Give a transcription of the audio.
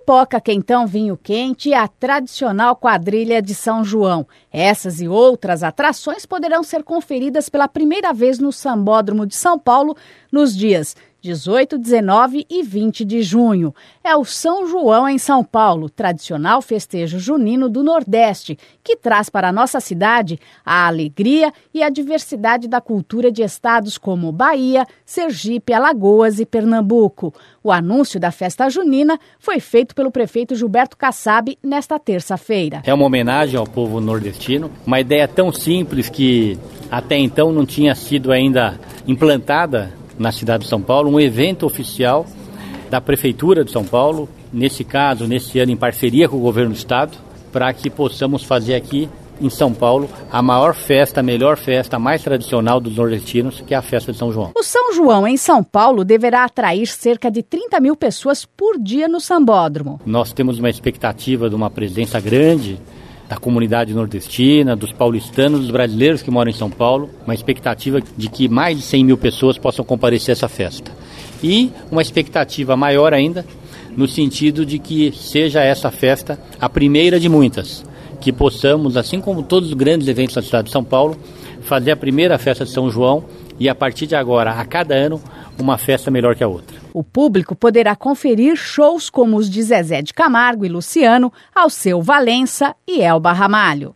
pipoca, quentão, vinho quente e a tradicional quadrilha de São João. Essas e outras atrações poderão ser conferidas pela primeira vez no Sambódromo de São Paulo nos dias 18, 19 e 20 de junho. É o São João em São Paulo, tradicional festejo junino do Nordeste, que traz para a nossa cidade a alegria e a diversidade da cultura de estados como Bahia, Sergipe, Alagoas e Pernambuco. O anúncio da festa junina foi feito pelo prefeito Gilberto Kassab nesta terça-feira. É uma homenagem ao povo nordestino, uma ideia tão simples que até então não tinha sido ainda implantada na cidade de São Paulo, um evento oficial da Prefeitura de São Paulo, nesse caso, nesse ano, em parceria com o governo do estado, para que possamos fazer aqui em São Paulo a maior festa, a melhor festa, a mais tradicional dos nordestinos, que é a festa de São João. O São João em São Paulo deverá atrair cerca de 30 mil pessoas por dia no Sambódromo. Nós temos uma expectativa de uma presença grande da comunidade nordestina, dos paulistanos, dos brasileiros que moram em São Paulo, uma expectativa de que mais de 100 mil pessoas possam comparecer a essa festa. E uma expectativa maior ainda, no sentido de que seja essa festa a primeira de muitas, que possamos, assim como todos os grandes eventos da cidade de São Paulo, fazer a primeira festa de São João e a partir de agora, a cada ano, uma festa melhor que a outra. O público poderá conferir shows como os de Zezé de Camargo e Luciano, Alceu Valença e Elba Ramalho.